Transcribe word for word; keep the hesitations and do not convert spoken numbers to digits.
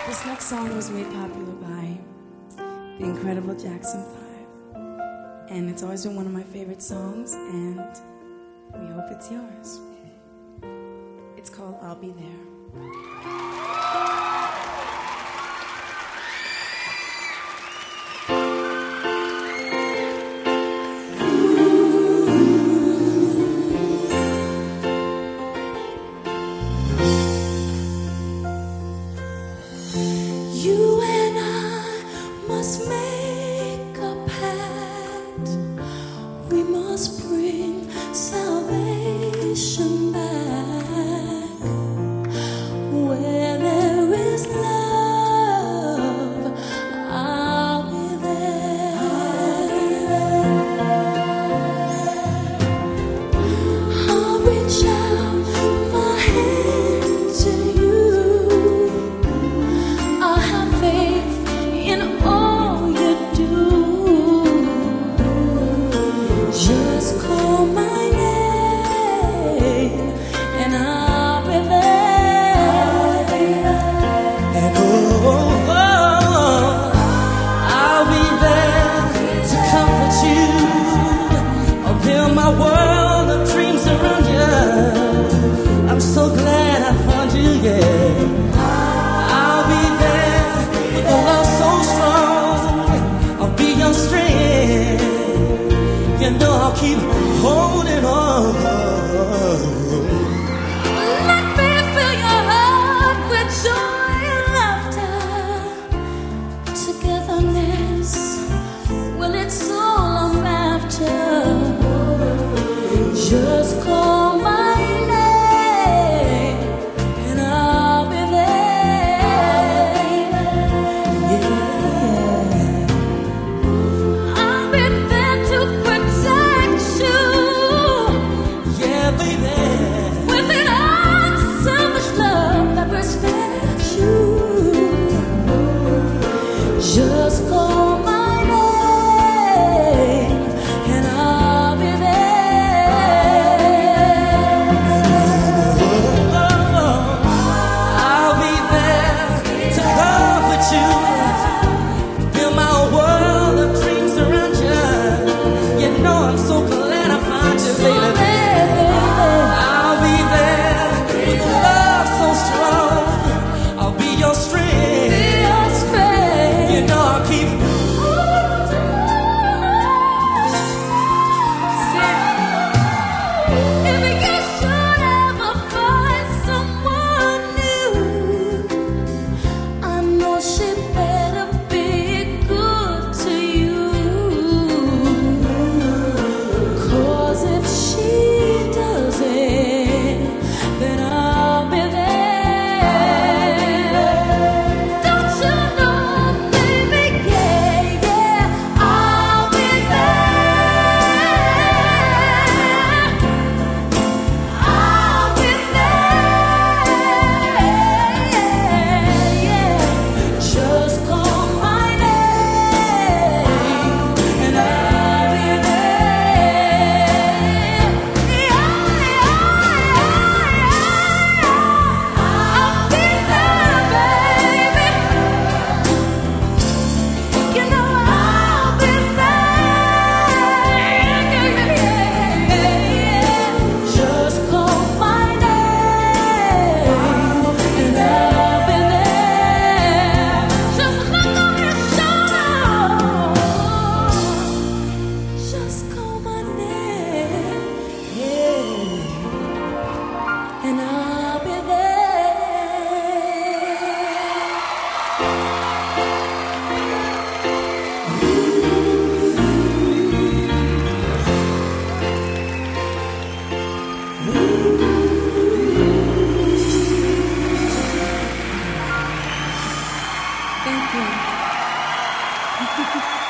This next song was made popular by the incredible Jackson Five, and it's always been one of my favorite songs, and we hope it's yours. It's called I'll Be There. You and I must make a pact. We must bring salvation back. Where there is love, I'll be there. I'll reach out my hand to you. Just call my name and I'll be there. And oh, oh, oh, I'll be there to comfort you. I'll build my world of dreams around you. I'm so glad I found you, yeah. I'll be there with a love so strong. I'll be your strength. You know I'll keep holding on. Let me fill your heart with joy and laughter. Togetherness, well, it's all I'm after. Just call my name and I'll be there. Yeah. I'll be there to protect you. Yeah, baby. With an unselfish love that respects you. Just call my name and I'll be there. Oh, I'll be there to comfort you. Build my world of dreams around you. You know I'm so glad I found you, So baby. baby, I'll be there with a love so strong. I'll be your strength. be your strength. You know I'll keep. If you should ever find someone new, I know she better be good to you. 'Cause if she doesn't, then I'll be there. Don't you know, baby? Yeah, yeah, I'll be there. I'll be there. Yeah, just call my name and I'll be there. Yeah, I'll be there, baby. You know I'll be there. Just call my name and I'll be there. Just look over your shoulder. Just call my name, yeah, and I'll be Thank you.